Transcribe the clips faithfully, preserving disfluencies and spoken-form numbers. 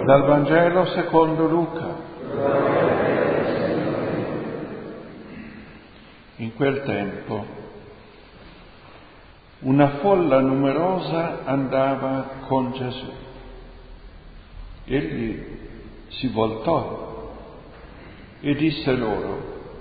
Dal Vangelo secondo Luca. In quel tempo una folla numerosa andava con Gesù. Egli si voltò e disse loro: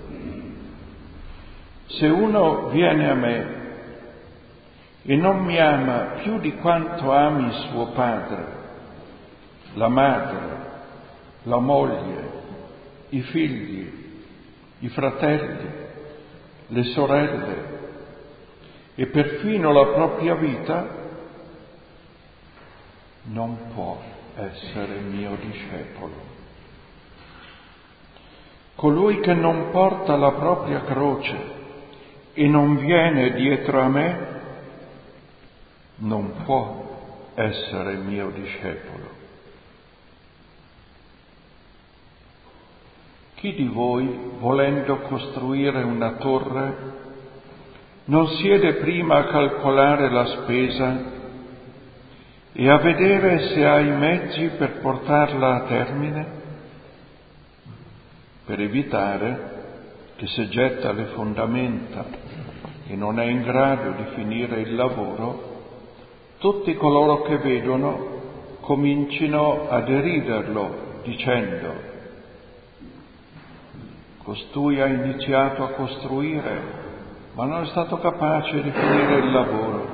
se uno viene a me e non mi ama più di quanto ami suo padre, la madre, la moglie, i figli, i fratelli, le sorelle e perfino la propria vita, non può essere mio discepolo. Colui che non porta la propria croce e non viene dietro a me, non può essere mio discepolo. Chi di voi, volendo costruire una torre, non siede prima a calcolare la spesa e a vedere se ha i mezzi per portarla a termine, per evitare che se getta le fondamenta e non è in grado di finire il lavoro, tutti coloro che vedono comincino a deriderlo dicendo: costui ha iniziato a costruire, ma non è stato capace di finire il lavoro.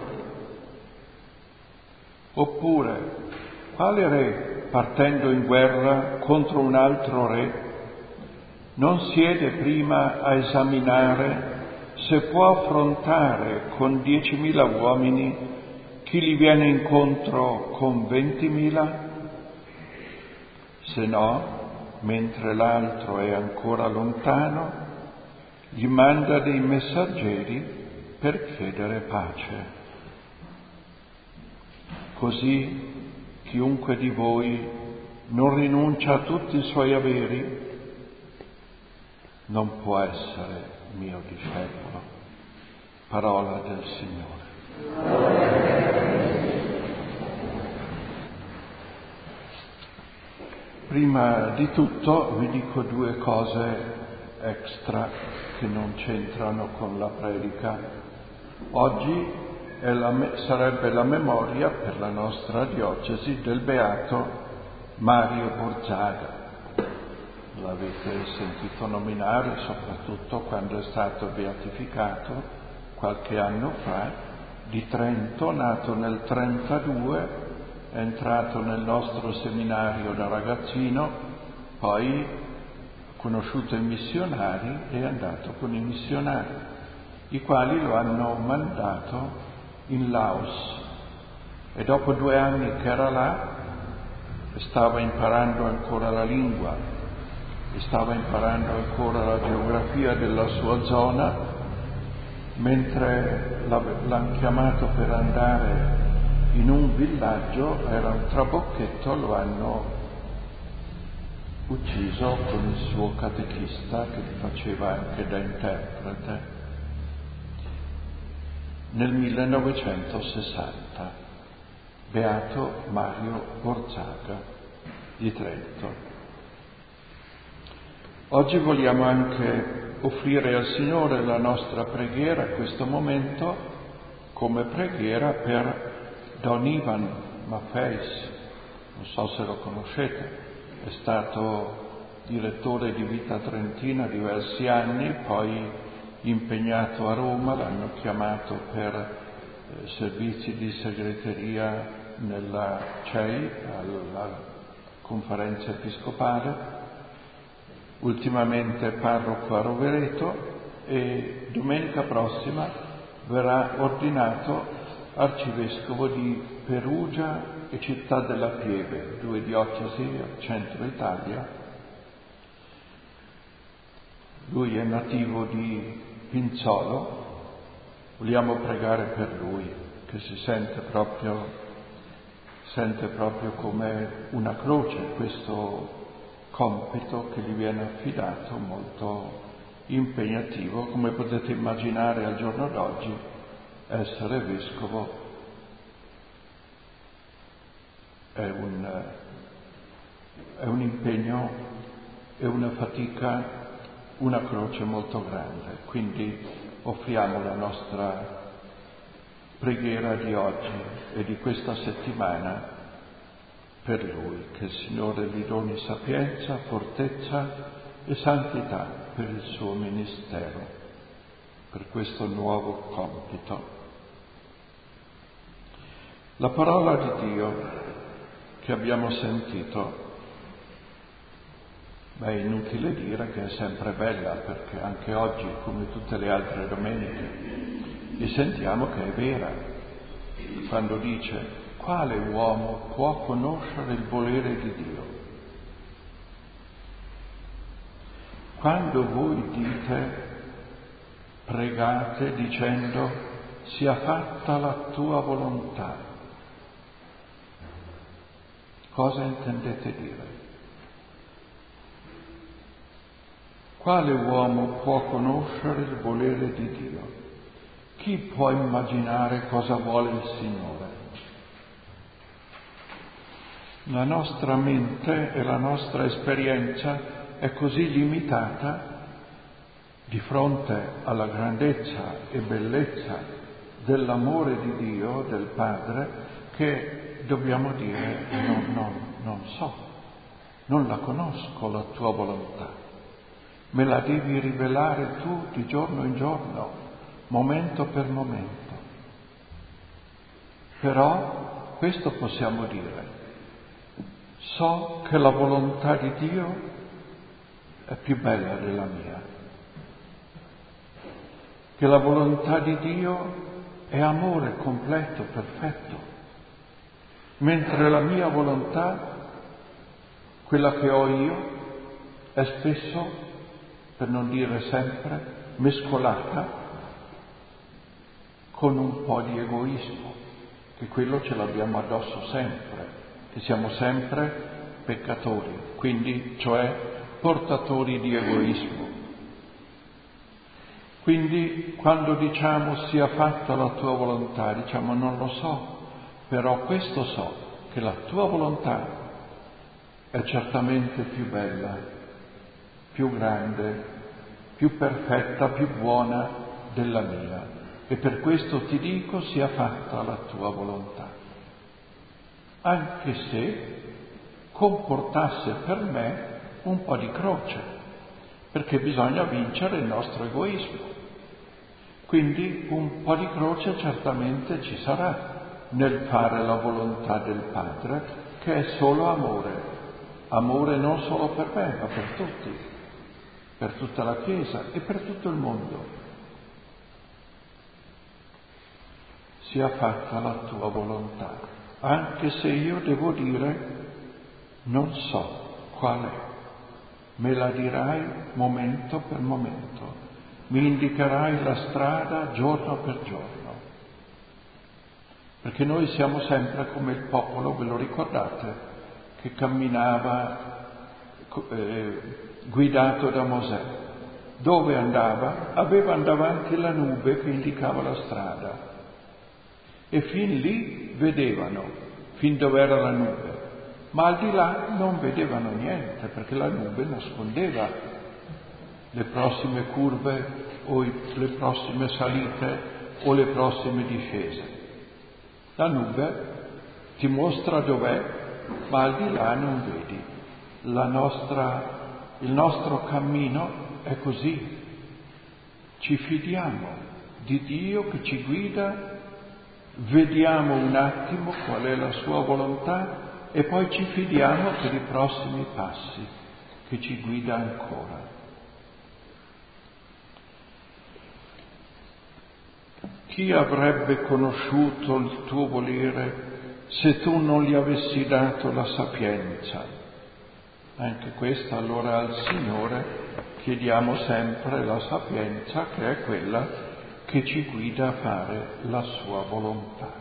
Oppure, quale re, partendo in guerra contro un altro re, non siede prima a esaminare se può affrontare con diecimila uomini chi gli viene incontro con ventimila? Se no, mentre l'altro è ancora lontano, gli manda dei messaggeri per chiedere pace. Così chiunque di voi non rinuncia a tutti i suoi averi non può essere mio discepolo. Parola del Signore. Prima di tutto vi dico due cose extra che non c'entrano con la predica. Oggi è la me- sarebbe la memoria per la nostra diocesi del beato Mario Borzaga. L'avete sentito nominare soprattutto quando è stato beatificato qualche anno fa, di Trento, nato nel trentadue, è entrato nel nostro seminario da ragazzino, poi ha conosciuto i missionari e è andato con i missionari, i quali lo hanno mandato in Laos, e dopo due anni che era là stava imparando ancora la lingua e stava imparando ancora la geografia della sua zona, mentre l'hanno chiamato per andare in un villaggio, era un trabocchetto, lo hanno ucciso con il suo catechista che faceva anche da interprete nel millenovecentosessanta. Beato Mario Borzaga di Trento. Oggi vogliamo anche offrire al Signore la nostra preghiera a questo momento come preghiera per Don Ivan Maffeis. Non so se lo conoscete, è stato direttore di Vita Trentina diversi anni, poi impegnato a Roma, l'hanno chiamato per eh, servizi di segreteria nella C E I, alla conferenza episcopale, ultimamente parroco a Rovereto, e domenica prossima verrà ordinato arcivescovo di Perugia e Città della Pieve, due diocesi al centro Italia. Lui è nativo di Pinzolo, vogliamo pregare per lui, che si sente proprio, sente proprio come una croce questo compito che gli viene affidato, molto impegnativo. Come potete immaginare al giorno d'oggi, essere vescovo è un, è un impegno e una fatica, una croce molto grande. Quindi offriamo la nostra preghiera di oggi e di questa settimana per Lui, che il Signore gli doni sapienza, fortezza e santità per il suo ministero, per questo nuovo compito. La parola di Dio che abbiamo sentito, beh, è inutile dire che è sempre bella, perché anche oggi, come tutte le altre domeniche, e sentiamo che è vera, quando dice: quale uomo può conoscere il volere di Dio? Quando voi dite, pregate dicendo: sia fatta la tua volontà, cosa intendete dire? Quale uomo può conoscere il volere di Dio? Chi può immaginare cosa vuole il Signore? La nostra mente e la nostra esperienza è così limitata di fronte alla grandezza e bellezza dell'amore di Dio, del Padre, che dobbiamo dire: non, non, non so, non la conosco la tua volontà, me la devi rivelare tu di giorno in giorno, momento per momento. Però questo possiamo dire: so che la volontà di Dio è più bella della mia, che la volontà di Dio è amore completo, perfetto, mentre la mia volontà, quella che ho io, è spesso, per non dire sempre, mescolata con un po' di egoismo, che quello ce l'abbiamo addosso sempre, che siamo sempre peccatori, quindi cioè portatori di egoismo. Quindi quando diciamo sia fatta la tua volontà, diciamo non lo so, però questo so, che la tua volontà è certamente più bella, più grande, più perfetta, più buona della mia, e per questo ti dico sia fatta la tua volontà, anche se comportasse per me un po' di croce, perché bisogna vincere il nostro egoismo. Quindi un po' di croce certamente ci sarà nel fare la volontà del Padre, che è solo amore, amore non solo per me, ma per tutti, per tutta la Chiesa e per tutto il mondo. Sia fatta la tua volontà, anche se io devo dire non so qual è, me la dirai momento per momento, mi indicherai la strada giorno per giorno, perché noi siamo sempre come il popolo, ve lo ricordate, che camminava eh, guidato da Mosè. Dove andava? Aveva davanti la nube che indicava la strada, e fin lì vedevano, fin dove era la nube, ma al di là non vedevano niente, perché la nube nascondeva le prossime curve o i, le prossime salite o le prossime discese. La nube ti mostra dov'è, ma al di là non vedi. La nostra, il nostro cammino è così. Ci fidiamo di Dio che ci guida, vediamo un attimo qual è la sua volontà e poi ci fidiamo per i prossimi passi che ci guida ancora. Chi avrebbe conosciuto il tuo volere se tu non gli avessi dato la sapienza? Anche questa allora al Signore chiediamo sempre la sapienza, che è quella che ci guida a fare la sua volontà.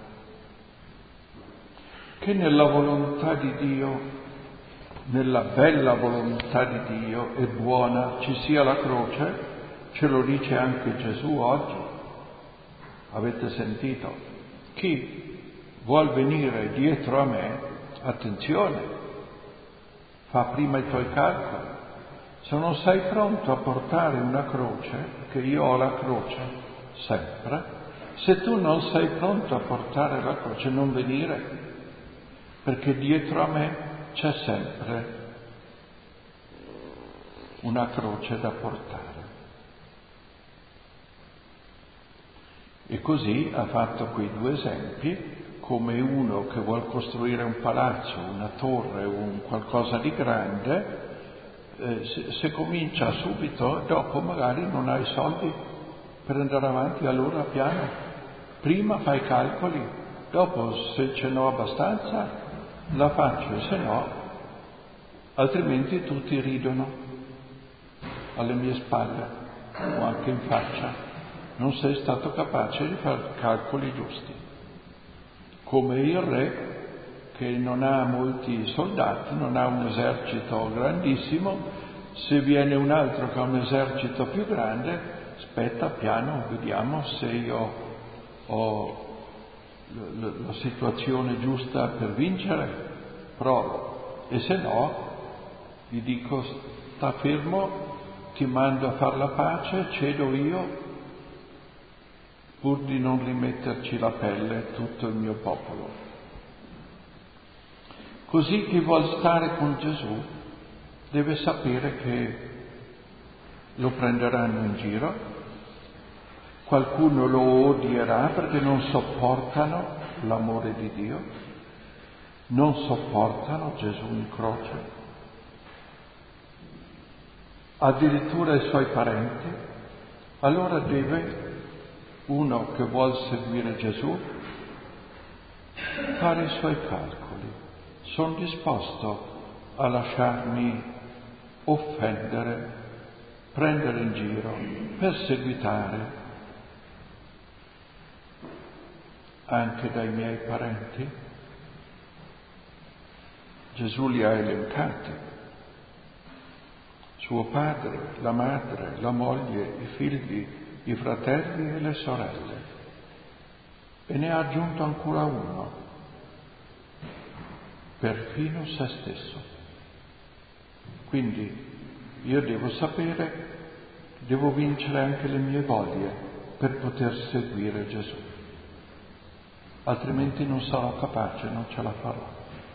Che nella volontà di Dio, nella bella volontà di Dio e buona, ci sia la croce, ce lo dice anche Gesù oggi. Avete sentito? Chi vuol venire dietro a me, attenzione, fa prima i tuoi calcoli. Se non sei pronto a portare una croce, che io ho la croce sempre, se tu non sei pronto a portare la croce, non venire, perché dietro a me c'è sempre una croce da portare. E così ha fatto quei due esempi, come uno che vuol costruire un palazzo, una torre, un qualcosa di grande, eh, se, se comincia subito, dopo magari non hai soldi per andare avanti, allora piano, prima fai i calcoli, dopo se ce n'ho abbastanza la faccio, e se no, altrimenti tutti ridono alle mie spalle o anche in faccia. Non sei stato capace di fare calcoli giusti. Come il re che non ha molti soldati, non ha un esercito grandissimo, se viene un altro che ha un esercito più grande, aspetta piano, vediamo se io ho la, la situazione giusta per vincere, provo, e se no gli dico sta fermo, ti mando a far la pace, cedo io, pur di non rimetterci la pelle tutto il mio popolo. Così chi vuol stare con Gesù deve sapere che lo prenderanno in giro, qualcuno lo odierà perché non sopportano l'amore di Dio, non sopportano Gesù in croce, addirittura i suoi parenti. Allora deve uno che vuol seguire Gesù fare i suoi calcoli. Sono disposto a lasciarmi offendere, prendere in giro, perseguitare anche dai miei parenti? Gesù li ha elencati: suo padre, la madre, la moglie, i figli, i fratelli e le sorelle, e ne ha aggiunto ancora uno, perfino se stesso. Quindi io devo sapere, devo vincere anche le mie voglie per poter seguire Gesù, altrimenti non sarò capace, non ce la farò.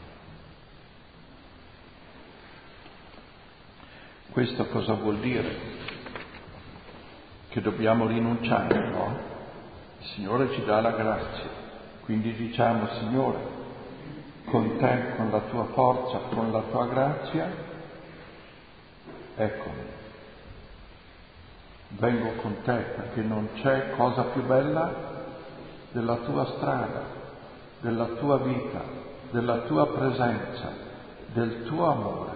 Questo cosa vuol dire? Che dobbiamo rinunciare, no? Il Signore ci dà la grazia, quindi diciamo: Signore, con te, con la tua forza, con la tua grazia, eccomi, vengo con te, perché non c'è cosa più bella della tua strada, della tua vita, della tua presenza, del tuo amore.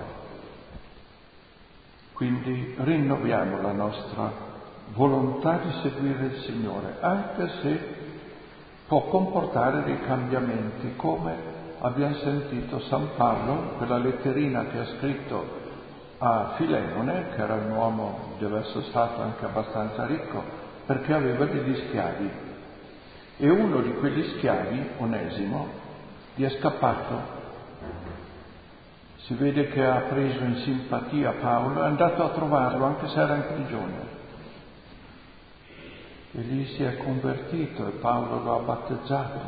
Quindi rinnoviamo la nostra volontà di seguire il Signore, anche se può comportare dei cambiamenti, come abbiamo sentito San Paolo, quella letterina che ha scritto a Filemone, che era un uomo, deve essere stato anche abbastanza ricco, perché aveva degli schiavi. E uno di quegli schiavi, Onesimo, gli è scappato. Si vede che ha preso in simpatia Paolo, è andato a trovarlo anche se era in prigione. E lì si è convertito e Paolo lo ha battezzato.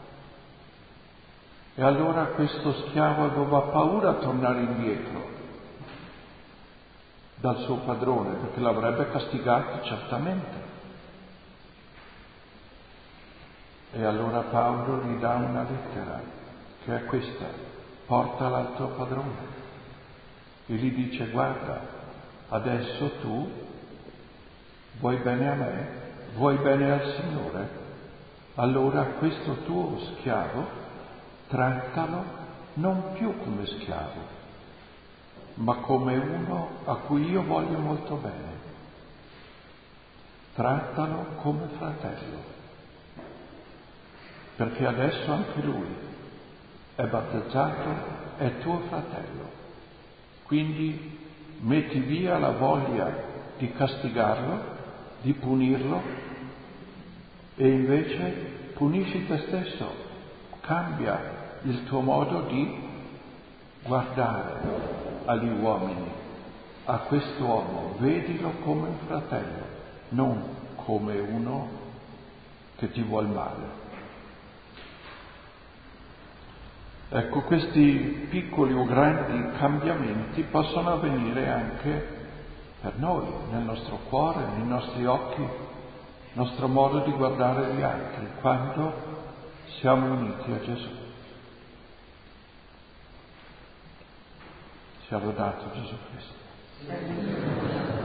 E allora questo schiavo aveva paura a tornare indietro dal suo padrone, perché l'avrebbe castigato certamente. E allora Paolo gli dà una lettera, che è questa: portala al tuo padrone. E gli dice: guarda, adesso tu vuoi bene a me, vuoi bene al Signore, allora questo tuo schiavo trattalo non più come schiavo, ma come uno a cui io voglio molto bene. Trattalo come fratello, perché adesso anche lui è battezzato, è tuo fratello. Quindi metti via la voglia di castigarlo, di punirlo, e invece punisci te stesso, cambia il tuo modo di guardare, agli uomini: a quest'uomo vedilo come un fratello, non come uno che ti vuol male. Ecco, questi piccoli o grandi cambiamenti possono avvenire anche per noi, nel nostro cuore, nei nostri occhi, il nostro modo di guardare gli altri, quando siamo uniti a Gesù. Sia lodato Gesù Cristo.